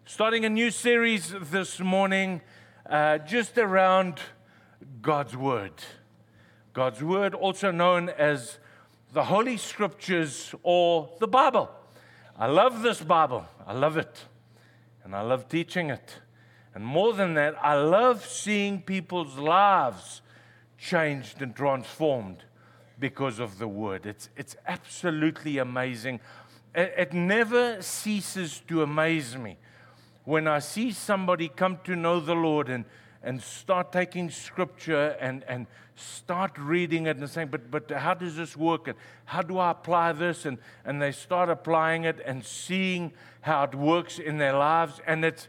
Starting a new series this morning, just around God's Word. God's Word, also known as the Holy Scriptures or the Bible. I love this Bible. I love it. And I love teaching it. And more than that, I love seeing people's lives changed and transformed because of the Word. It's absolutely amazing. It never ceases to amaze me when I see somebody come to know the Lord and start taking Scripture and start reading it and saying, but how does this work? And how do I apply this? And they start applying it and seeing how it works in their lives. And it's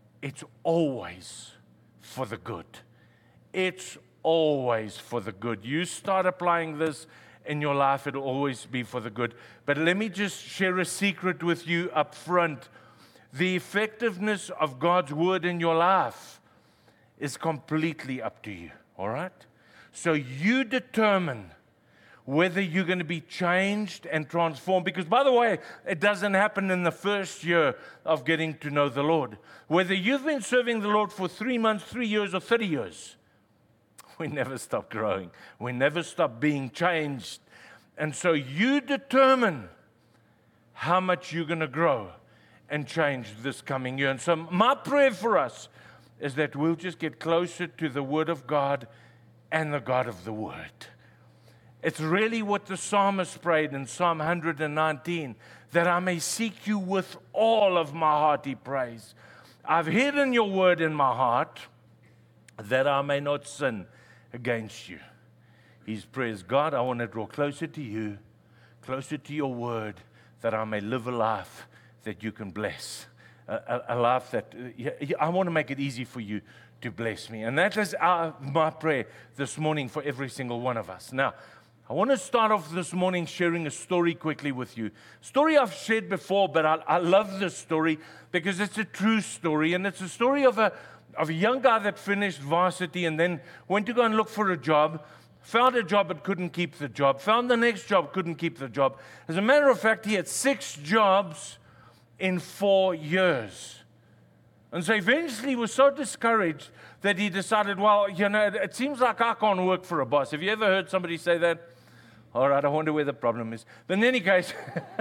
always for the good. It's always for the good. You start applying this in your life, it'll always be for the good. But let me just share a secret with you up front. The effectiveness of God's Word in your life is completely up to you, all right? So you determine whether you're going to be changed and transformed. Because, by the way, it doesn't happen in the first year of getting to know the Lord. Whether you've been serving the Lord for 3 months, 3 years, or 30 years, we never stop growing. We never stop being changed. And so you determine how much you're going to grow and change this coming year. And so my prayer for us is that we'll just get closer to the Word of God and the God of the Word. It's really what the psalmist prayed in Psalm 119, that I may seek you with all of my heart, he prays. I've hidden your word in my heart that I may not sin against you. His prayers, God, I want to draw closer to you, closer to your word, that I may live a life that you can bless, a life that I want to make it easy for you to bless me. And that is my prayer this morning for every single one of us. Now, I want to start off this morning sharing a story quickly with you. Story I've shared before, but I love this story because it's a true story. And it's a story of a young guy that finished varsity and then went to go and look for a job, found a job but couldn't keep the job, found the next job, couldn't keep the job. As a matter of fact, he had 6 jobs in 4 years. And so eventually he was so discouraged that he decided, well, it seems like I can't work for a boss. Have you ever heard somebody say that? All right, I wonder where the problem is. But in any case,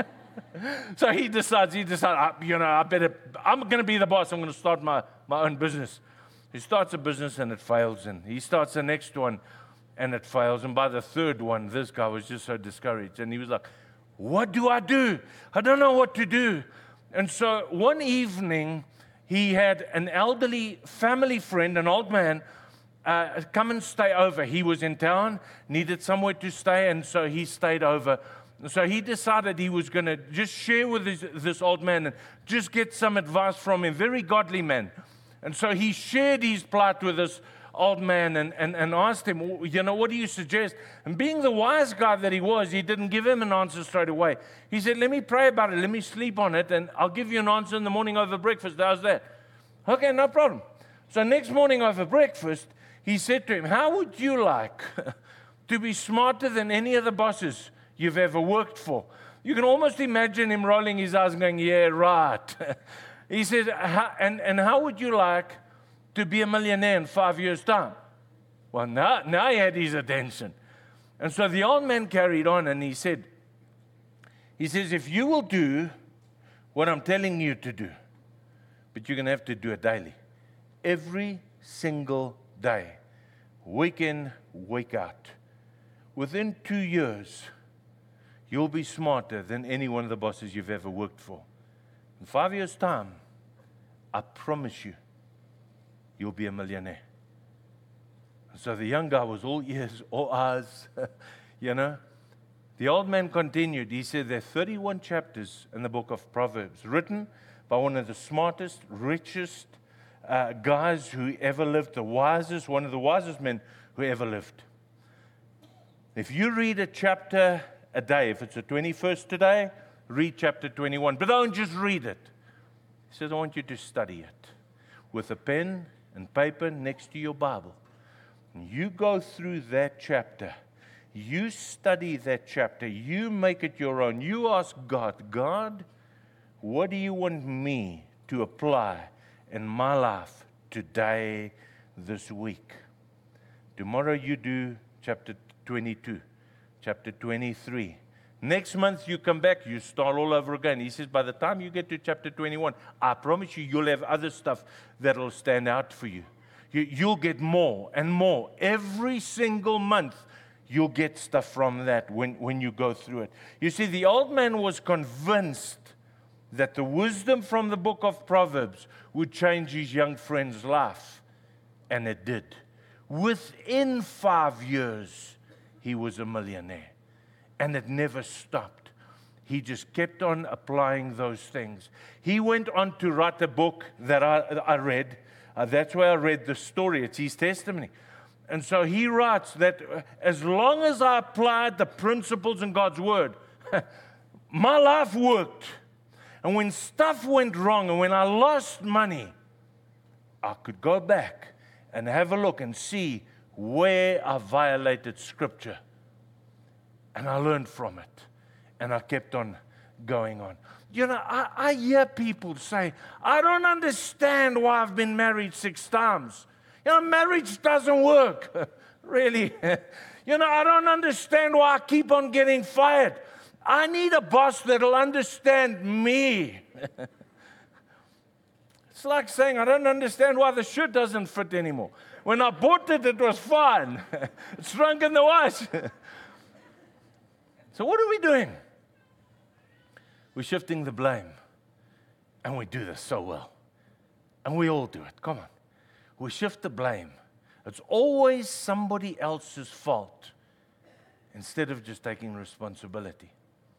so he decides, I'm going to be the boss. I'm going to start my own business. He starts a business and it fails. And he starts the next one and it fails. And by the third one, this guy was just so discouraged. And he was like, what do I do? I don't know what to do. And so one evening, he had an elderly family friend, an old man, come and stay over. He was in town, needed somewhere to stay, and so he stayed over. So he decided he was going to just share with this old man and just get some advice from him, very godly man. And so he shared his plight with this old man and asked him, what do you suggest? And being the wise guy that he was, he didn't give him an answer straight away. He said, let me pray about it, let me sleep on it, and I'll give you an answer in the morning over breakfast. How's that? Okay, no problem. So next morning over breakfast, he said to him, how would you like to be smarter than any of the bosses you've ever worked for? You can almost imagine him rolling his eyes and going, yeah, right. He said, and how would you like to be a millionaire in 5 years' time? Well, now he had his attention. And so the old man carried on and he says, if you will do what I'm telling you to do, but you're going to have to do it daily, every single day, week in, week out, within 2 years, you'll be smarter than any one of the bosses you've ever worked for. In 5 years' time, I promise you, you'll be a millionaire. And so the young guy was all ears, all eyes, The old man continued. He said there are 31 chapters in the book of Proverbs, written by one of the smartest, richest guys who ever lived, one of the wisest men who ever lived. If you read a chapter a day, if it's the 21st today, read chapter 21. But don't just read it. He says, I want you to study it with a pen and paper next to your Bible. And you go through that chapter. You study that chapter. You make it your own. You ask God, what do you want me to apply in my life today, this week. Tomorrow you do chapter 22, chapter 23. Next month you come back, you start all over again. He says, by the time you get to chapter 21, I promise you, you'll have other stuff that'll stand out for you. You'll get more and more. Every single month, you'll get stuff from that when you go through it. You see, the old man was convinced that the wisdom from the book of Proverbs would change his young friend's life. And it did. Within 5 years, he was a millionaire. And it never stopped. He just kept on applying those things. He went on to write a book that I read. That's where I read the story. It's his testimony. And so he writes that as long as I applied the principles in God's Word, my life worked. And when stuff went wrong and when I lost money, I could go back and have a look and see where I violated Scripture. And I learned from it. And I kept on going on. You know, I hear people say, I don't understand why I've been married 6 times. You know, marriage doesn't work. Really. You know, I don't understand why I keep on getting fired. I need a boss that'll understand me. It's like saying, I don't understand why the shirt doesn't fit anymore. When I bought it, it was fine. It shrunk in the wash. So what are we doing? We're shifting the blame. And we do this so well. And we all do it. Come on. We shift the blame. It's always somebody else's fault instead of just taking responsibility.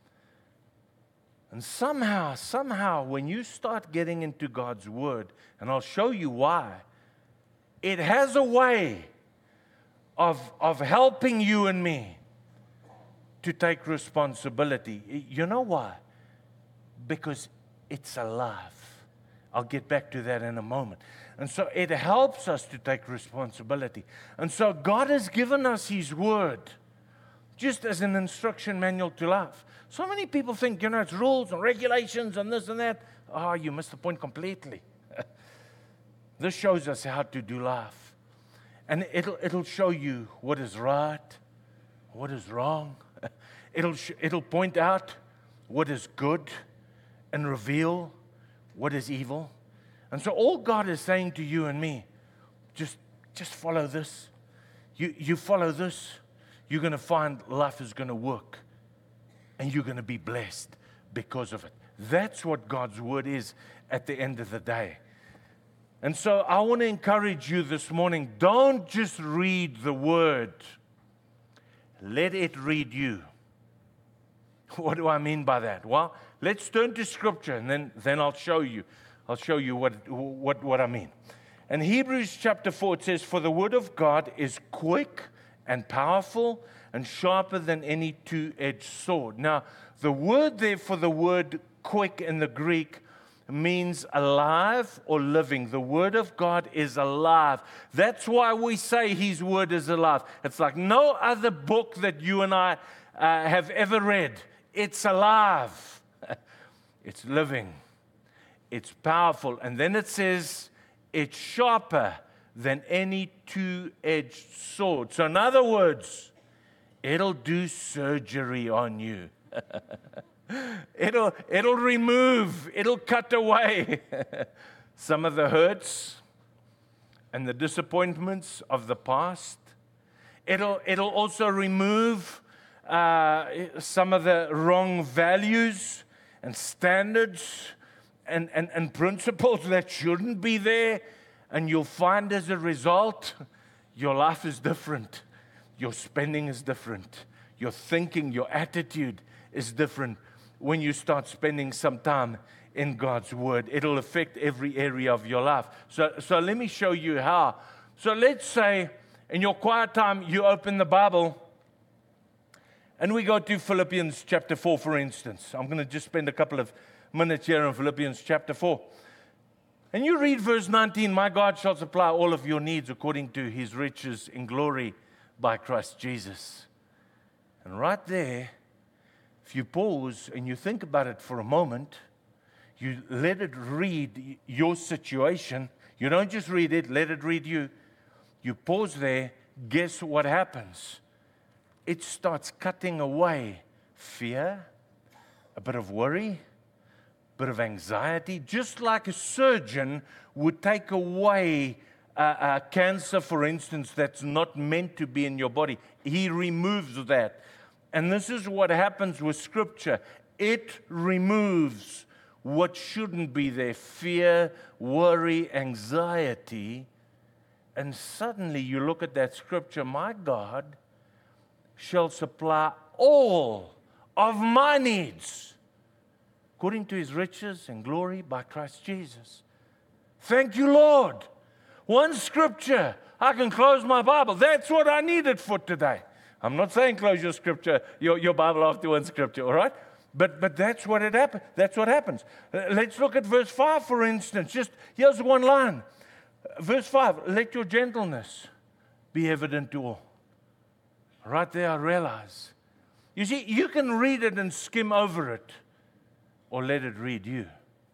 And somehow, when you start getting into God's Word, and I'll show you why, it has a way of helping you and me to take responsibility. You know why? Because it's alive. I'll get back to that in a moment. And so it helps us to take responsibility. And so God has given us His Word just as an instruction manual to life. So many people think, you know, it's rules and regulations and this and that. Oh, you missed the point completely. This shows us how to do life. And it'll show you what is right, what is wrong. It'll point out what is good and reveal what is evil. And so all God is saying to you and me, just follow this. You follow this, you're going to find life is going to work. And you're going to be blessed because of it. That's what God's Word is at the end of the day. And so I want to encourage you this morning, don't just read the Word. Let it read you. What do I mean by that? Well, let's turn to Scripture, and then I'll show you. I'll show you what I mean. In Hebrews chapter 4, it says, "For the Word of God is quick and powerful and sharper than any two-edged sword." Now, the word there for the word quick in the Greek means alive or living. The Word of God is alive. That's why we say His Word is alive. It's like no other book that you and I have ever read. It's alive. It's living. It's powerful. And then it says it's sharper than any two-edged sword. So in other words, it'll do surgery on you. It'll remove, it'll cut away some of the hurts and the disappointments of the past. It'll also remove some of the wrong values and standards and principles that shouldn't be there. And you'll find as a result, your life is different. Your spending is different. Your thinking, your attitude is different when you start spending some time in God's Word. It'll affect every area of your life. So let me show you how. So let's say in your quiet time, you open the Bible and we go to Philippians chapter 4, for instance. I'm going to just spend a couple of minutes here in Philippians chapter 4. And you read verse 19, "My God shall supply all of your needs according to His riches in glory by Christ Jesus." And right there, if you pause and you think about it for a moment, you let it read your situation. You don't just read it, let it read you. You pause there, guess what happens? It starts cutting away fear, a bit of worry, a bit of anxiety, just like a surgeon would take away cancer, for instance, that's not meant to be in your body. He removes that. And this is what happens with Scripture. It removes what shouldn't be there: fear, worry, anxiety. And suddenly you look at that Scripture, my God shall supply all of my needs according to His riches and glory by Christ Jesus. Thank you, Lord. One Scripture, I can close my Bible. That's what I needed for today. I'm not saying close your Scripture, your Bible after one Scripture, all right? But that's what it happens. That's what happens. Let's look at verse 5, for instance. Just here's one line. Verse 5, let your gentleness be evident to all. Right there, I realize. You see, you can read it and skim over it, or let it read you.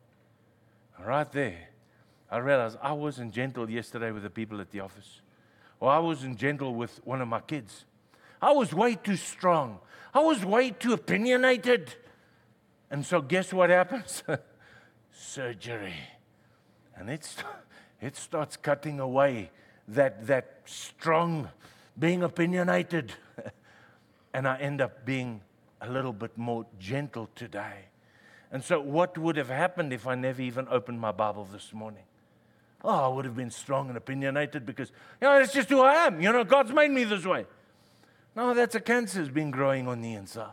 Right there, I realize I wasn't gentle yesterday with the people at the office. Or I wasn't gentle with one of my kids. I was way too strong. I was way too opinionated. And so guess what happens? Surgery. And it starts cutting away that strong, being opinionated. And I end up being a little bit more gentle today. And so what would have happened if I never even opened my Bible this morning? Oh, I would have been strong and opinionated because, that's just who I am. God's made me this way. No, that's a cancer that's been growing on the inside.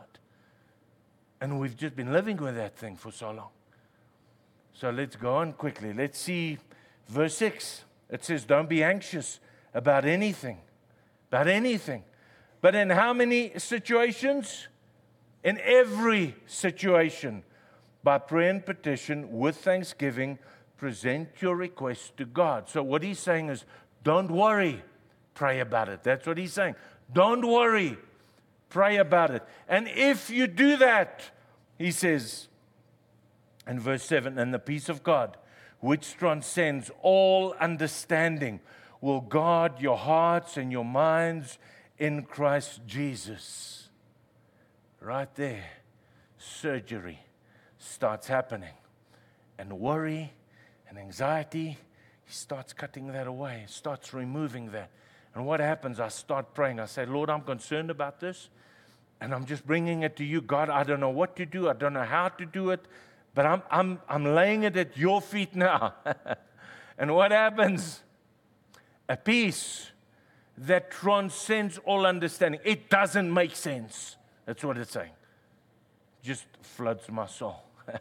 And we've just been living with that thing for so long. So let's go on quickly. Let's see verse 6. It says, don't be anxious about anything. About anything. But in how many situations? In every situation. By prayer and petition, with thanksgiving, present your request to God. So what he's saying is, don't worry, pray about it. That's what he's saying. Don't worry, pray about it. And if you do that, he says in verse 7, and the peace of God, which transcends all understanding, will guard your hearts and your minds in Christ Jesus. Right there, surgery starts happening. And worry and anxiety, he starts cutting that away, starts removing that. And what happens? I start praying. I say, Lord, I'm concerned about this, and I'm just bringing it to you. God, I don't know what to do. I don't know how to do it, but I'm laying it at your feet now. And what happens? A peace that transcends all understanding. It doesn't make sense. That's what it's saying. Just floods my soul.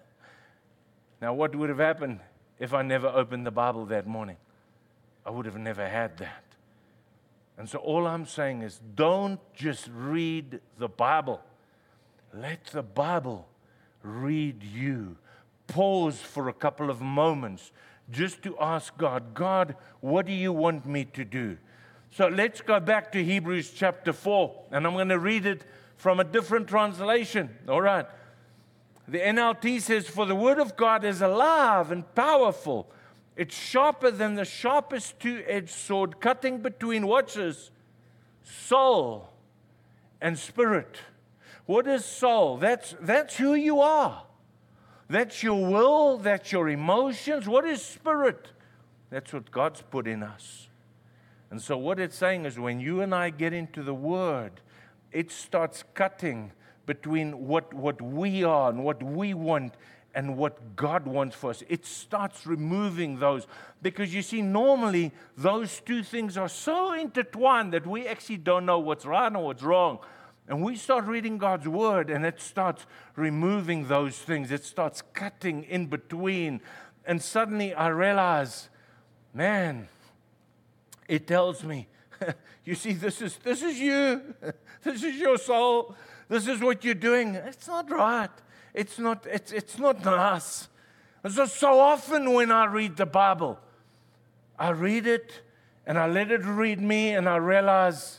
Now, what would have happened if I never opened the Bible that morning? I would have never had that. And so all I'm saying is, don't just read the Bible. Let the Bible read you. Pause for a couple of moments just to ask God, God, what do you want me to do? So let's go back to Hebrews chapter 4, and I'm going to read it from a different translation. All right. The NLT says, for the word of God is alive and powerful. It's sharper than the sharpest two-edged sword, cutting between watches, soul and spirit. What is soul? That's who you are. That's your will. That's your emotions. What is spirit? That's what God's put in us. And so what it's saying is when you and I get into the Word, it starts cutting between what we are and what we want and what God wants for us. It starts removing those. Because you see, normally those two things are so intertwined that we actually don't know what's right and what's wrong. And we start reading God's Word and it starts removing those things. It starts cutting in between. And suddenly I realize, man, it tells me, you see, this is you. This is your soul. This is what you're doing. It's not right. It's not nice. And so often when I read the Bible, I read it and I let it read me and I realize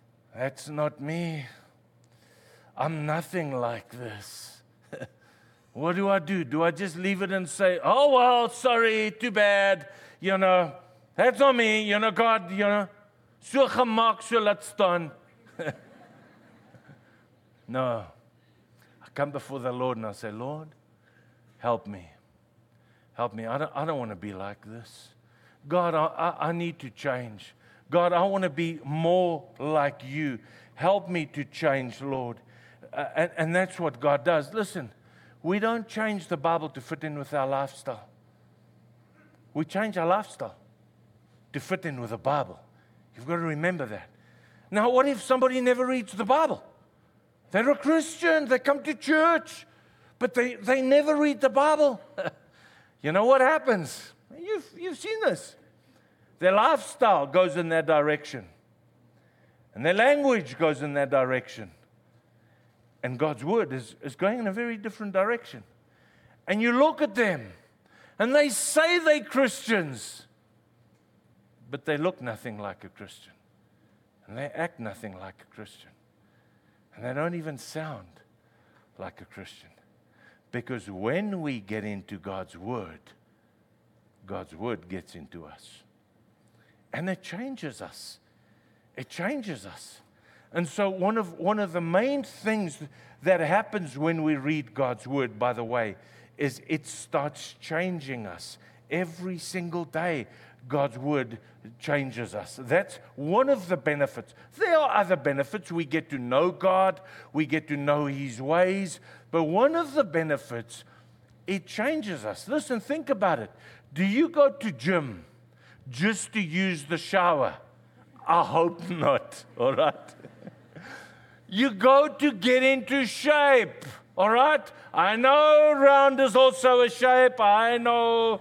that's not me. I'm nothing like this. What do I do? Do I just leave it and say, oh, well, sorry, too bad, that's on me, God, so gemaak, so laat staan. No. I come before the Lord and I say, Lord, help me. Help me. I don't want to be like this. God, I need to change. God, I want to be more like you. Help me to change, Lord. And that's what God does. Listen, we don't change the Bible to fit in with our lifestyle. We change our lifestyle to fit in with the Bible. You've got to remember that. Now, what if somebody never reads the Bible? They're a Christian, they come to church, but they never read the Bible. You know what happens? You've seen this. Their lifestyle goes in that direction. And their language goes in that direction. And God's word is going in a very different direction. And you look at them, and they say they're Christians, but they look nothing like a Christian. And they act nothing like a Christian. And they don't even sound like a Christian. Because when we get into God's word gets into us. And it changes us. It changes us. And so one of the main things that happens when we read God's word, by the way, is it starts changing us. Every single day, God's word changes us. That's one of the benefits. There are other benefits. We get to know God. We get to know His ways. But one of the benefits, it changes us. Listen, think about it. Do you go to gym just to use the shower? I hope not, all right? You go to get into shape, all right? I know round is also a shape, I know.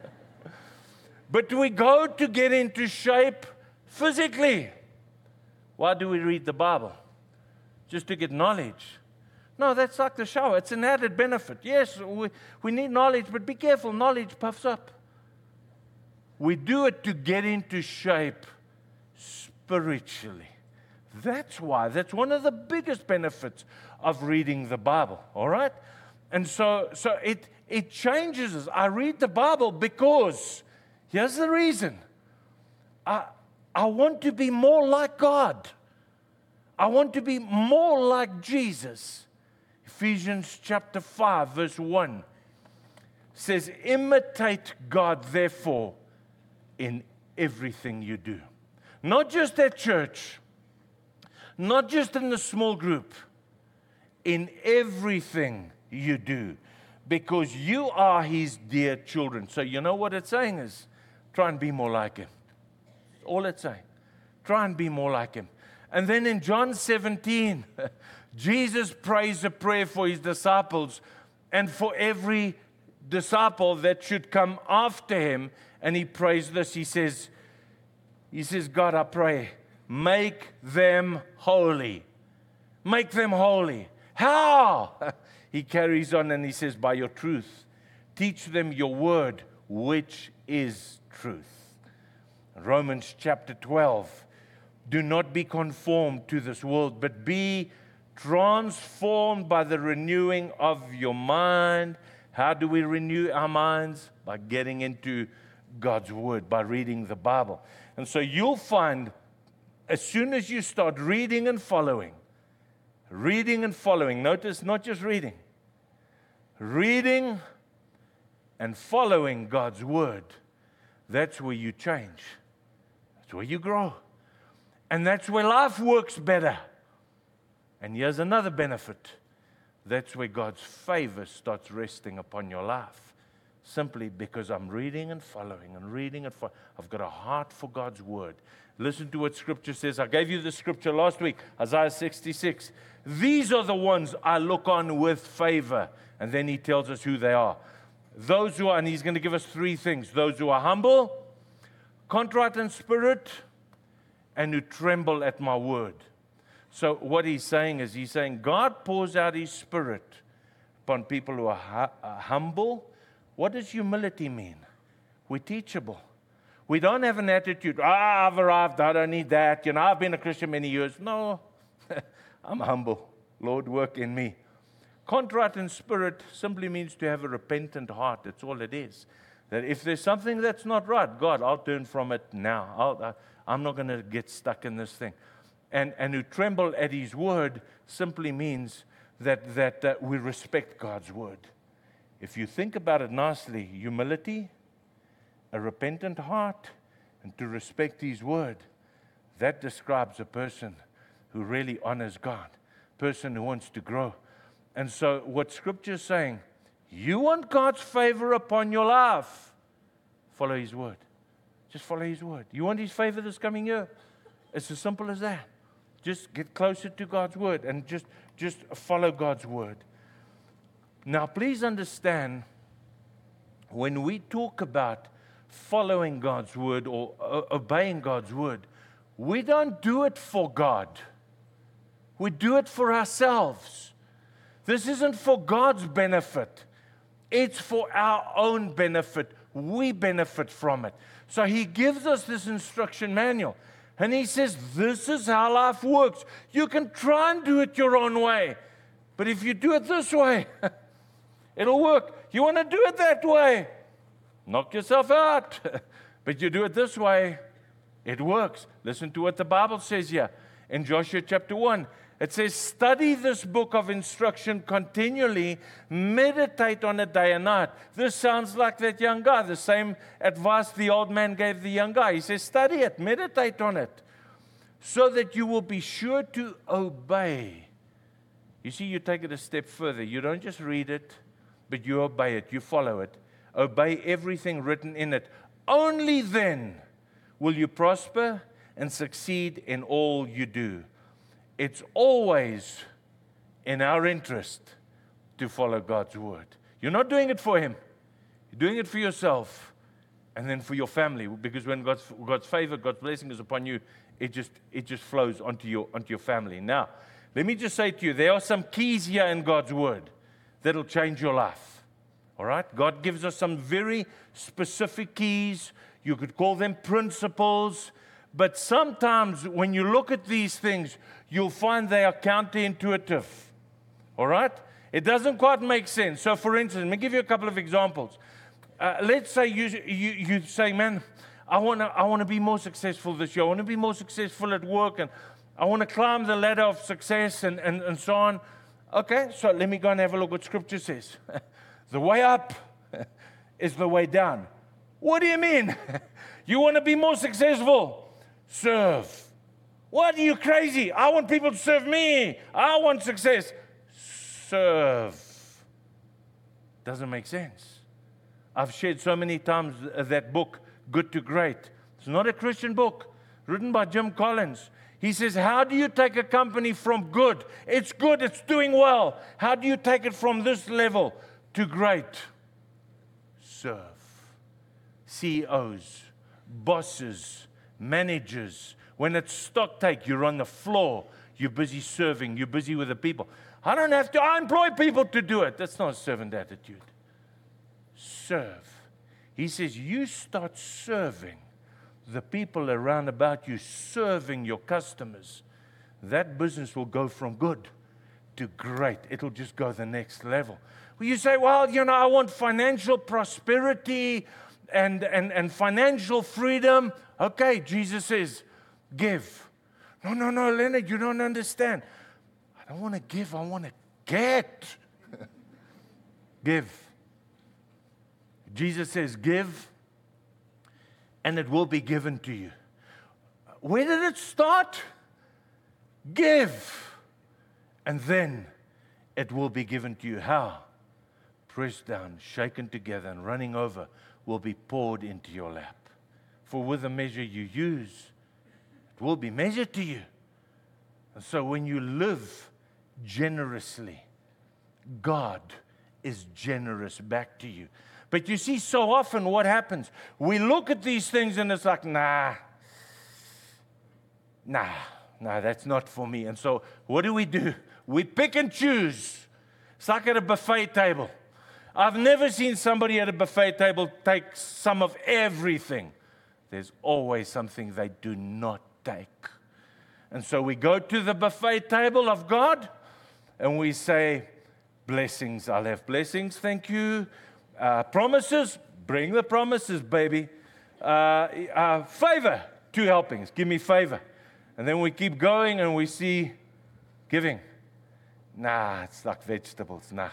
But we go to get into shape physically. Why do we read the Bible? Just to get knowledge. No, that's like the shower. It's an added benefit. Yes, we need knowledge, but be careful. Knowledge puffs up. We do it to get into shape spiritually. That's why. That's one of the biggest benefits of reading the Bible. All right? And so it changes us. I read the Bible because, here's the reason. I want to be more like God. I want to be more like Jesus. Ephesians chapter 5, verse 1 says, imitate God, therefore, in everything you do. Not just at church, not just in the small group, in everything you do, because you are His dear children. So you know what it's saying is, try and be more like Him. All it's saying. Try and be more like Him. And then in John 17, Jesus prays a prayer for His disciples and for every disciple that should come after Him. And He prays this. He says, God, I pray, make them holy. Make them holy. How? He carries on and he says, by your truth. Teach them your word, which is truth. Romans chapter 12. Do not be conformed to this world, but be transformed by the renewing of your mind. How do we renew our minds? By getting into God's word, by reading the Bible. And so you'll find, as soon as you start reading and following, notice not just reading and following God's word, that's where you change. That's where you grow. And that's where life works better. And here's another benefit. That's where God's favor starts resting upon your life. Simply because I'm reading and following and reading and following. I've got a heart for God's word. Listen to what Scripture says. I gave you the Scripture last week, Isaiah 66. These are the ones I look on with favor. And then He tells us who they are. Those who are, and He's going to give us three things. Those who are humble, contrite in spirit, and who tremble at my word. So what He's saying is, He's saying God pours out His Spirit upon people who are humble. What does humility mean? We're teachable. We don't have an attitude, I've arrived, I don't need that. I've been a Christian many years. No, I'm humble. Lord, work in me. Contrite in spirit simply means to have a repentant heart. That's all it is. That if there's something that's not right, God, I'll turn from it now. I'm not going to get stuck in this thing. And who tremble at His word simply means that we respect God's word. If you think about it nicely, humility, a repentant heart, and to respect His word, that describes a person who really honors God, a person who wants to grow. And so what Scripture is saying, you want God's favor upon your life, follow His word. Just follow His word. You want His favor this coming year? It's as simple as that. Just get closer to God's word and just follow God's word. Now, please understand, when we talk about following God's word or obeying God's word, we don't do it for God. We do it for ourselves. This isn't for God's benefit. It's for our own benefit. We benefit from it. So He gives us this instruction manual. And He says, this is how life works. You can try and do it your own way. But if you do it this way, it'll work. You want to do it that way, knock yourself out. But you do it this way, it works. Listen to what the Bible says here in Joshua chapter 1. It says, study this book of instruction continually, meditate on it day and night. This sounds like that young guy, the same advice the old man gave the young guy. He says, study it, meditate on it, so that you will be sure to obey. You see, you take it a step further. You don't just read it, but you obey it, you follow it. Obey everything written in it. Only then will you prosper and succeed in all you do. It's always in our interest to follow God's word. You're not doing it for Him. You're doing it for yourself and then for your family. Because when God's favor, God's blessing is upon you, it just flows onto your family. Now, let me just say to you, there are some keys here in God's word that'll change your life. All right? God gives us some very specific keys. You could call them principles. But sometimes when you look at these things, you'll find they are counterintuitive. All right? It doesn't quite make sense. So, for instance, let me give you a couple of examples. Let's say you say, man, I want to be more successful this year. I want to be more successful at work, and I want to climb the ladder of success and so on. Okay, so let me go and have a look what Scripture says. The way up is the way down. What do you mean? You want to be more successful? Serve. What, are you crazy? I want people to serve me. I want success. Serve. Doesn't make sense. I've shared so many times that book, Good to Great. It's not a Christian book, written by Jim Collins. He says, how do you take a company from good? It's good, it's doing well. How do you take it from this level to great? Serve. CEOs, bosses, managers. When it's stock take, you're on the floor. You're busy serving. You're busy with the people. I don't have to. I employ people to do it. That's not a servant attitude. Serve. He says, you start serving the people around about you, serving your customers. That business will go from good to great. It'll just go the next level. Well, you say, well, I want financial prosperity and financial freedom. Okay, Jesus says, give. No, Leonard, you don't understand. I don't want to give, I want to get. Give. Jesus says, give, and it will be given to you. Where did it start? Give, and then it will be given to you. How? Pressed down, shaken together, and running over will be poured into your lap. For with the measure you use, it will be measured to you. And so when you live generously, God is generous back to you. But you see, so often what happens, we look at these things and it's like, nah, that's not for me. And so what do? We pick and choose. It's like at a buffet table. I've never seen somebody at a buffet table take some of everything. There's always something they do not take. And so we go to the buffet table of God and we say, Blessings, I'll have blessings, thank you. Promises, bring the promises, baby. Favor, 2 helpings, give me favor. And then we keep going and we see giving. Nah, it's like vegetables, nah.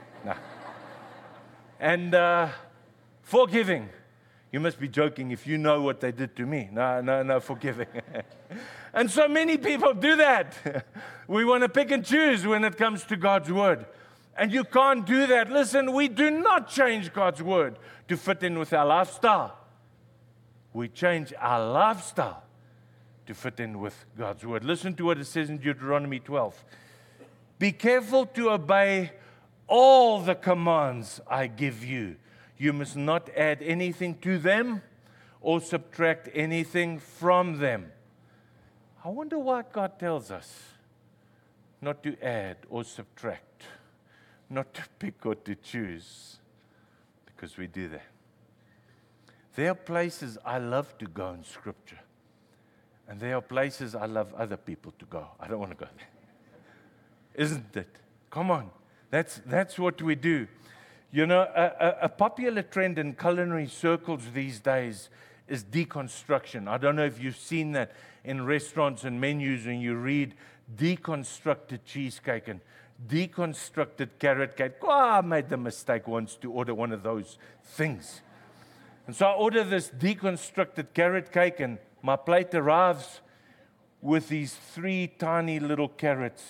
And forgiving. You must be joking if you know what they did to me. No, forgiving. And so many people do that. We want to pick and choose when it comes to God's word. And you can't do that. Listen, we do not change God's word to fit in with our lifestyle. We change our lifestyle to fit in with God's word. Listen to what it says in Deuteronomy 12. Be careful to obey all the commands I give you. You must not add anything to them or subtract anything from them. I wonder why God tells us not to add or subtract, not to pick or to choose, because we do that. There are places I love to go in Scripture, and there are places I love other people to go. I don't want to go there. Isn't it? Come on. That's what we do. You know, a popular trend in culinary circles these days is deconstruction. I don't know if you've seen that in restaurants and menus when you read deconstructed cheesecake and deconstructed carrot cake. Oh, I made the mistake once to order one of those things. And so I order this deconstructed carrot cake, and my plate arrives with these 3 tiny little carrots.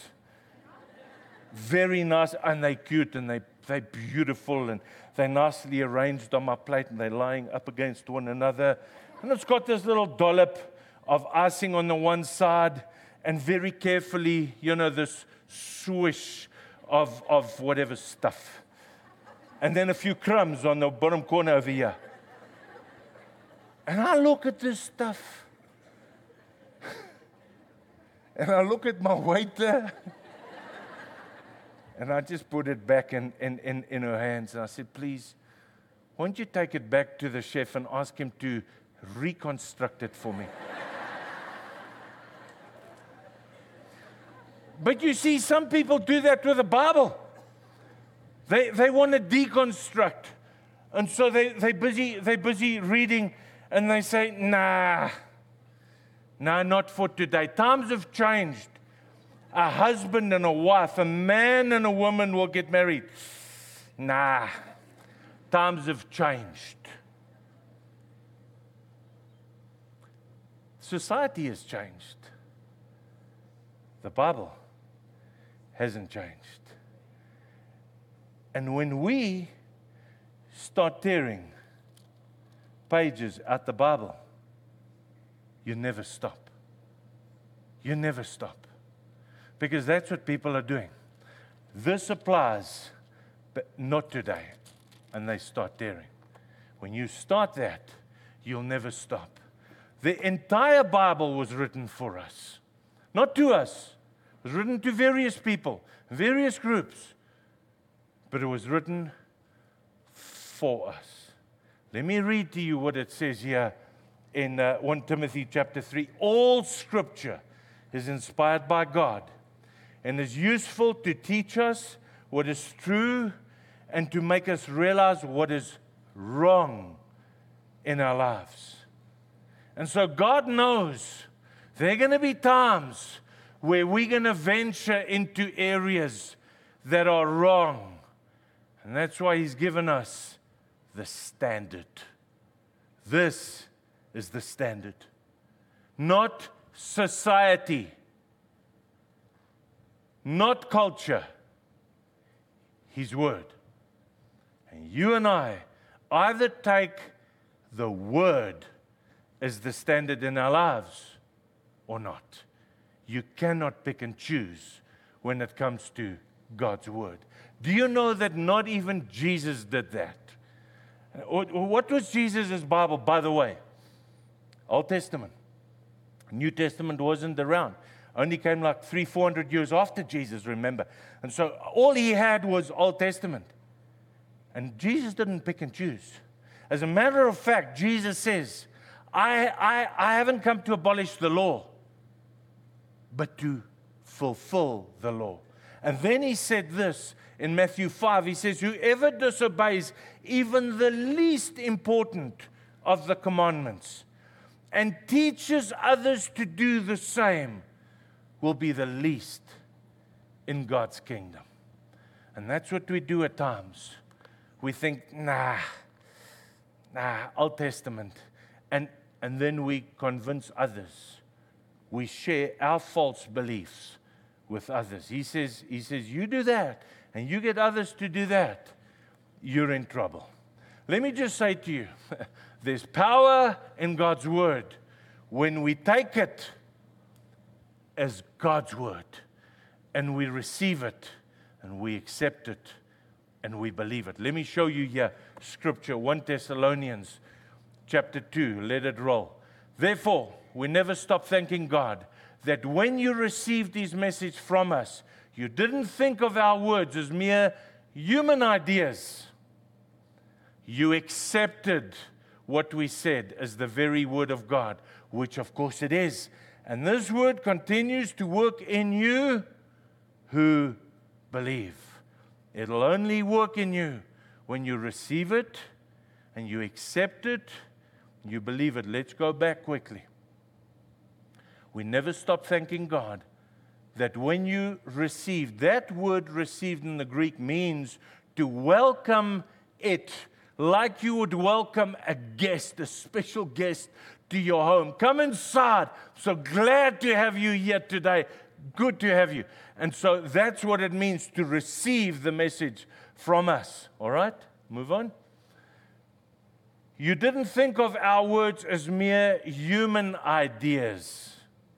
Very nice, and they're cute, and they're beautiful, and they're nicely arranged on my plate, and they're lying up against one another. And it's got this little dollop of icing on the one side, and very carefully, you know, this swish of whatever stuff. And then a few crumbs on the bottom corner over here. And I look at this stuff, and I look at my waiter, and I just put it back in her hands. And I said, please, won't you take it back to the chef and ask him to reconstruct it for me? But you see, some people do that with the Bible. They want to deconstruct. And so they're busy reading, and they say, nah, not for today. Times have changed. A husband and a wife, a man and a woman will get married. Nah, times have changed. Society has changed. The Bible hasn't changed. And when we start tearing pages out the Bible, you never stop. You never stop. Because that's what people are doing. This applies, but not today. And they start tearing. When you start that, you'll never stop. The entire Bible was written for us. Not to us. It was written to various people, various groups. But it was written for us. Let me read to you what it says here in 1 Timothy chapter 3. All Scripture is inspired by God and is useful to teach us what is true and to make us realize what is wrong in our lives. And so God knows there are going to be times where we're going to venture into areas that are wrong. And that's why He's given us the standard. This is the standard. Not society. Not culture, His Word. And you and I either take the Word as the standard in our lives or not. You cannot pick and choose when it comes to God's Word. Do you know that not even Jesus did that? What was Jesus' Bible, by the way? Old Testament. New Testament wasn't around. Only came like 300-400 years after Jesus, remember. And so all he had was Old Testament. And Jesus didn't pick and choose. As a matter of fact, Jesus says, I haven't come to abolish the law, but to fulfill the law. And then he said this in Matthew 5. He says, whoever disobeys even the least important of the commandments and teaches others to do the same will be the least in God's kingdom. And that's what we do at times. We think, nah, Old Testament. And then we convince others. We share our false beliefs with others. He says, you do that, and you get others to do that, you're in trouble. Let me just say to you, there's power in God's word when we take it as God's word, and we receive it, and we accept it, and we believe it. Let me show you here scripture, 1 Thessalonians chapter 2. Let it roll. Therefore, we never stop thanking God that when you received His message from us, you didn't think of our words as mere human ideas. You accepted what we said as the very word of God, which of course it is. And this word continues to work in you who believe. It'll only work in you when you receive it and you accept it, you believe it. Let's go back quickly. We never stop thanking God that when you receive, that word received in the Greek means to welcome it like you would welcome a guest, a special guest to your home. Come inside. So glad to have you here today. Good to have you. And so that's what it means to receive the message from us. All right? Move on. You didn't think of our words as mere human ideas.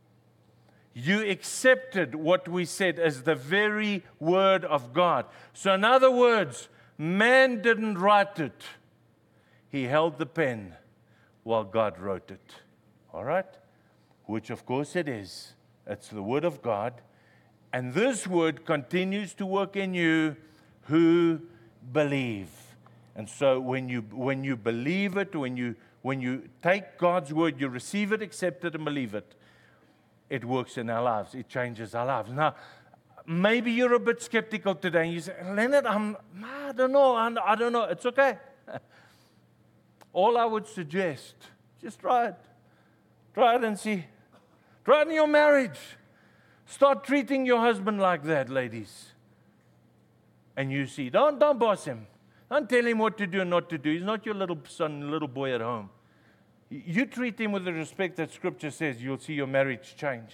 You accepted what we said as the very word of God. So in other words, man didn't write it. He held the pen while God wrote it. All right? Which of course it is. It's the word of God. And this word continues to work in you who believe. And so when you believe it, when you take God's word, you receive it, accept it, and believe it, it works in our lives. It changes our lives. Now, maybe you're a bit skeptical today. And you say, Leonard, I don't know. I don't know. It's okay. All I would suggest, just try it. Try it and see. Try it in your marriage. Start treating your husband like that, ladies. And you see, don't boss him. Don't tell him what to do and not to do. He's not your little son, little boy at home. You treat him with the respect that Scripture says, you'll see your marriage change.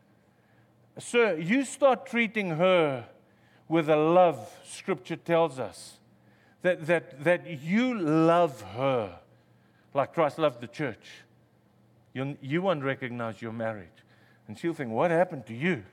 Sir, you start treating her with the love Scripture tells us. That you love her like Christ loved the church. You won't recognize your marriage. And she'll think, what happened to you?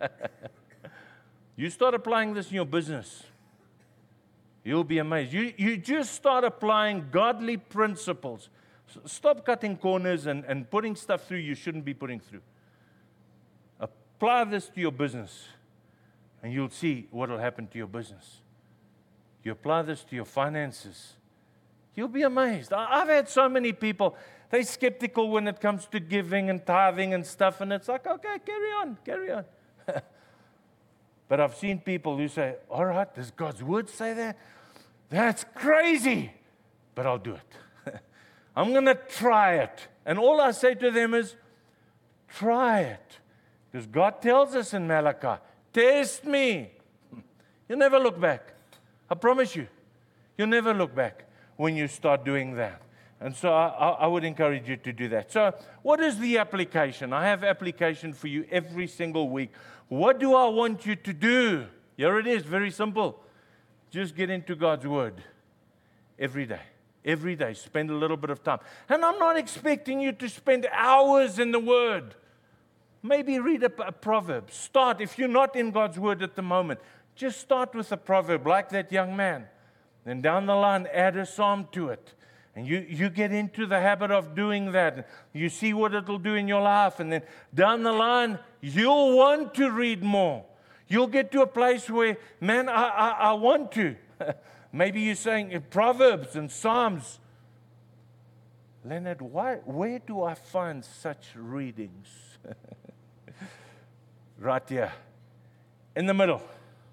You start applying this in your business. You'll be amazed. You just start applying godly principles. Stop cutting corners and putting stuff through you shouldn't be putting through. Apply this to your business, and you'll see what will happen to your business. You apply this to your finances, you'll be amazed. I've had so many people, they're skeptical when it comes to giving and tithing and stuff, and it's like, okay, carry on. But I've seen people who say, all right, does God's word say that? That's crazy, but I'll do it. I'm going to try it. And all I say to them is, try it. Because God tells us in Malachi, test me. You'll never look back. I promise you. You'll never look back when you start doing that. And so I would encourage you to do that. So what is the application? I have application for you every single week. What do I want you to do? Here it is, very simple. Just get into God's word every day. Every day, spend a little bit of time. And I'm not expecting you to spend hours in the word. Maybe read a proverb. Start, if you're not in God's word at the moment, just start with a proverb like that young man. Then down the line, add a psalm to it. And you get into the habit of doing that. You see what it'll do in your life. And then down the line, you'll want to read more. You'll get to a place where, man, I want to. Maybe you're saying Proverbs and Psalms. Leonard, where do I find such readings? Right here. In the middle.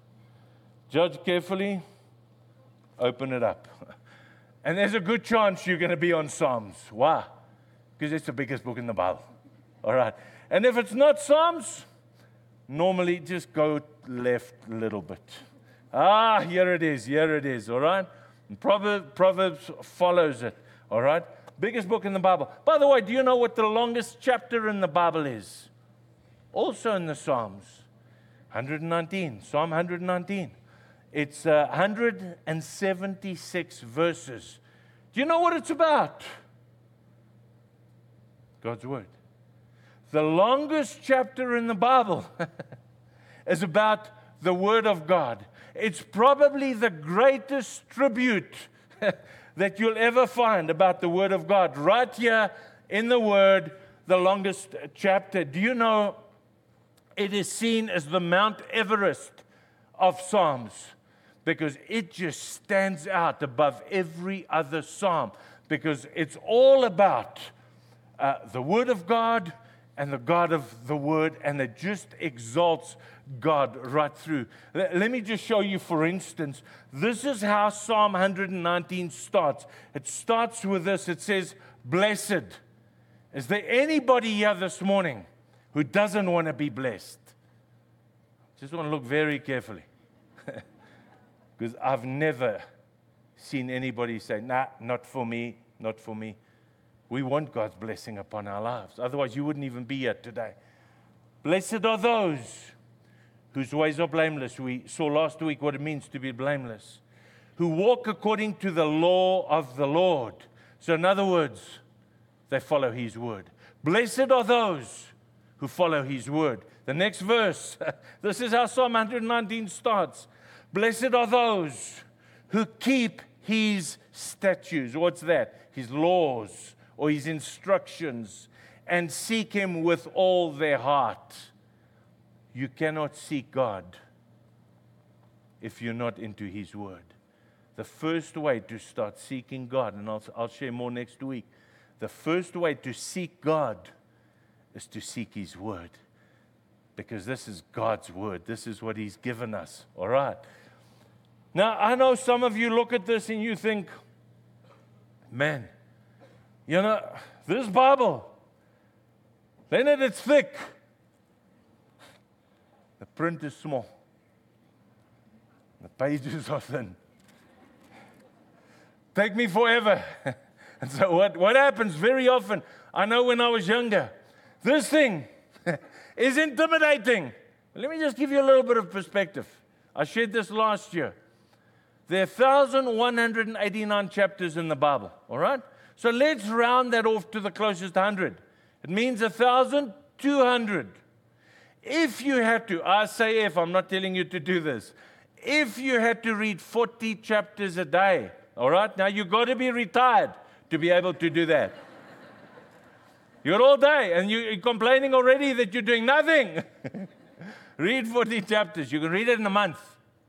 Judge carefully, open it up. And there's a good chance you're going to be on Psalms. Why? Because it's the biggest book in the Bible. All right. And if it's not Psalms, normally just go left a little bit. Here it is, all right? And Proverbs follows it, all right? Biggest book in the Bible. By the way, do you know what the longest chapter in the Bible is? Also in the Psalms. 119, Psalm 119. It's 176 verses. Do you know what it's about? God's Word. The longest chapter in the Bible is about the Word of God. It's probably the greatest tribute that you'll ever find about the Word of God. Right here in the Word, the longest chapter. Do you know it is seen as the Mount Everest of Psalms? Because it just stands out above every other psalm. Because it's all about the Word of God and the God of the Word, and it just exalts God right through. Let me just show you, for instance, this is how Psalm 119 starts. It starts with this. It says, blessed. Is there anybody here this morning who doesn't want to be blessed? Just want to look very carefully. Because I've never seen anybody say, nah, not for me, not for me. We want God's blessing upon our lives. Otherwise, you wouldn't even be here today. Blessed are those whose ways are blameless. We saw last week what it means to be blameless. Who walk according to the law of the Lord. So in other words, they follow His word. Blessed are those who follow His word. The next verse, this is how Psalm 119 starts. Blessed are those who keep His statutes. What's that? His laws or His instructions, and seek Him with all their heart. You cannot seek God if you're not into His word. The first way to start seeking God, and I'll share more next week, the first way to seek God is to seek His word. Because this is God's word. This is what He's given us. All right. Now, I know some of you look at this and you think, man, you know, this Bible, Leonard, it's thick. The print is small. The pages are thin. Take me forever. And so what happens very often, I know when I was younger, this thing is intimidating. Let me just give you a little bit of perspective. I shared this last year. There are 1,189 chapters in the Bible, all right? So let's round that off to the closest 100. It means 1,200. If you had to, I say if, I'm not telling you to do this. If you had to read 40 chapters a day, all right? Now, you've got to be retired to be able to do that. You're all day, and you're complaining already that you're doing nothing. Read 40 chapters. You can read it in a month.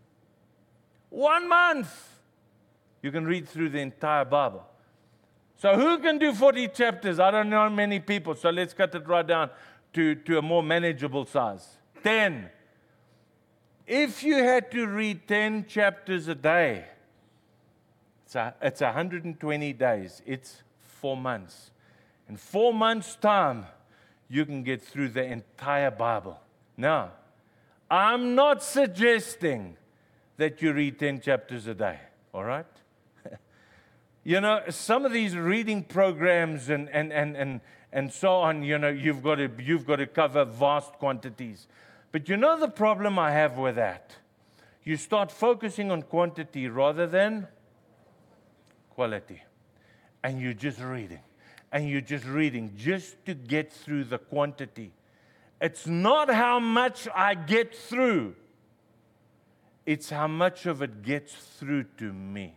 1 month. You can read through the entire Bible. So who can do 40 chapters? I don't know many people, so let's cut it right down to a more manageable size. 10. If you had to read 10 chapters a day, it's 120 days. It's 4 months. In 4 months' time, you can get through the entire Bible. Now, I'm not suggesting that you read 10 chapters a day, all right? You know, some of these reading programs and so on, you know, you've got to cover vast quantities. But you know the problem I have with that? You start focusing on quantity rather than quality. And you're just reading. And you're just reading just to get through the quantity. It's not how much I get through. It's how much of it gets through to me.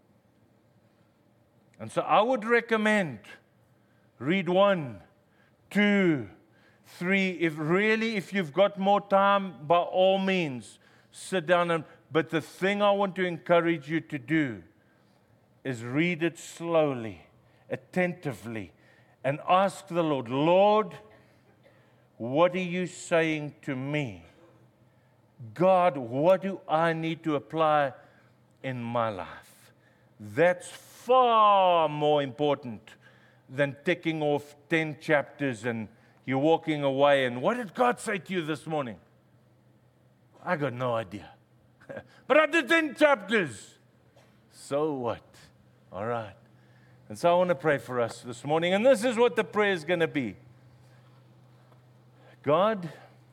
And so I would recommend read 1, 2, 3. If you've got more time, by all means, sit down. But the thing I want to encourage you to do is read it slowly, attentively, and ask the Lord, Lord, what are you saying to me God, what do I need to apply in my life? That's far more important than ticking off 10 chapters and you're walking away. And what did God say to you this morning? I got no idea. But I did 10 chapters. So what? All right. And so I want to pray for us this morning. And this is what the prayer is going to be. God,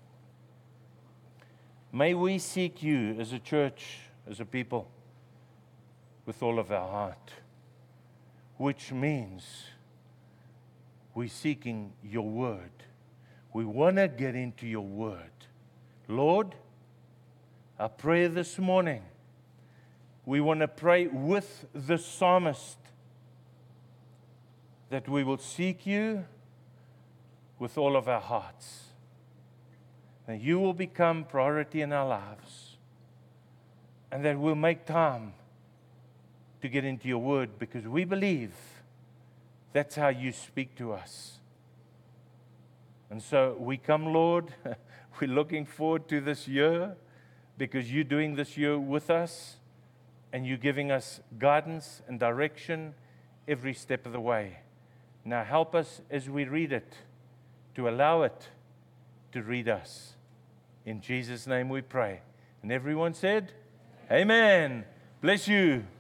may we seek you as a church, as a people, with all of our heart, which means we're seeking your word. We want to get into your word. Lord, our prayer this morning, we want to pray with the psalmist that we will seek you with all of our hearts. And you will become priority in our lives. And that we'll make time to get into your word because we believe that's how you speak to us. And so we come, Lord. We're looking forward to this year because you're doing this year with us and you're giving us guidance and direction every step of the way. Now help us as we read it to allow it to read us. In Jesus' name we pray. And everyone said, Amen. Bless you.